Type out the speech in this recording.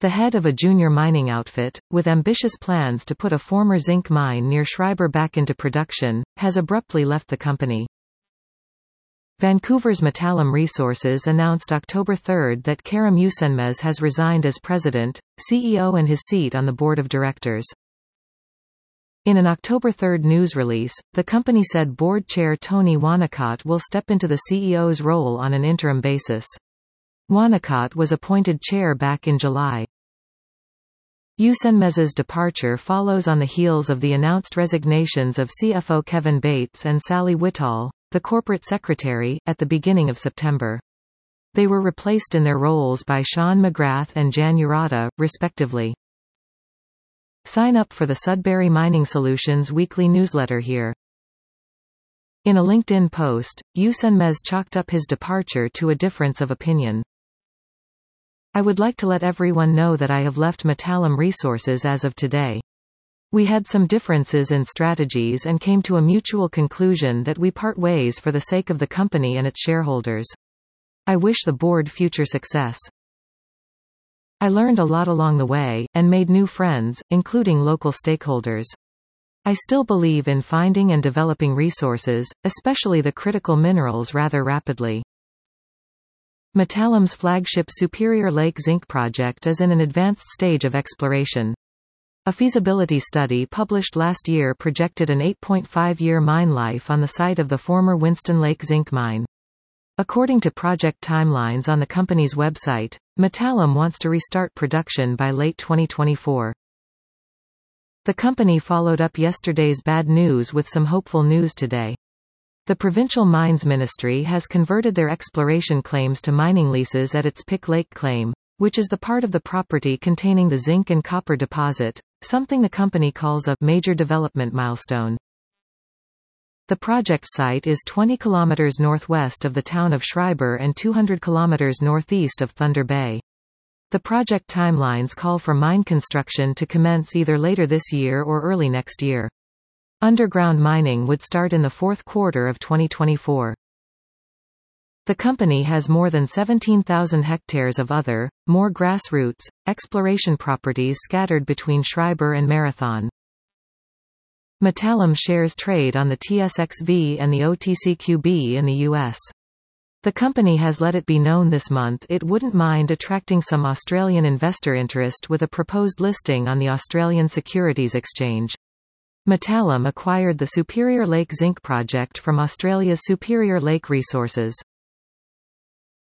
The head of a junior mining outfit, with ambitious plans to put a former zinc mine near Schreiber back into production, has abruptly left the company. Vancouver's Metallum Resources announced October 3 that Karim Yousseinmez has resigned as president, CEO and his seat on the board of directors. In an October 3 news release, the company said board chair Tony Wonnacott will step into the CEO's role on an interim basis. Wonnacott was appointed chair back in July. Yousseinmez's departure follows on the heels of the announced resignations of CFO Kevin Bates and Sally Whittall, the corporate secretary, at the beginning of September. They were replaced in their roles by Sean McGrath and Jan Urata, respectively. Sign up for the Sudbury Mining Solutions weekly newsletter here. In a LinkedIn post, Yousseinmez chalked up his departure to a difference of opinion. I would like to let everyone know that I have left Metallum Resources as of today. We had some differences in strategies and came to a mutual conclusion that we part ways for the sake of the company and its shareholders. I wish the board future success. I learned a lot along the way, and made new friends, including local stakeholders. I still believe in finding and developing resources, especially the critical minerals, rather rapidly. Metallum's flagship Superior Lake Zinc project is in an advanced stage of exploration. A feasibility study published last year projected an 8.5-year mine life on the site of the former Winston Lake zinc mine. According to project timelines on the company's website, Metallum wants to restart production by late 2024. The company followed up yesterday's bad news with some hopeful news today. The Provincial Mines Ministry has converted their exploration claims to mining leases at its Pick Lake claim, which is the part of the property containing the zinc and copper deposit, something the company calls a major development milestone. The project site is 20 kilometers northwest of the town of Schreiber and 200 kilometers northeast of Thunder Bay. The project timelines call for mine construction to commence either later this year or early next year. Underground mining would start in the fourth quarter of 2024. The company has more than 17,000 hectares of other, more grassroots, exploration properties scattered between Schreiber and Marathon. Metallum shares trade on the TSXV and the OTCQB in the U.S. The company has let it be known this month it wouldn't mind attracting some Australian investor interest with a proposed listing on the Australian Securities Exchange. Metallum acquired the Superior Lake Zinc project from Australia's Superior Lake Resources.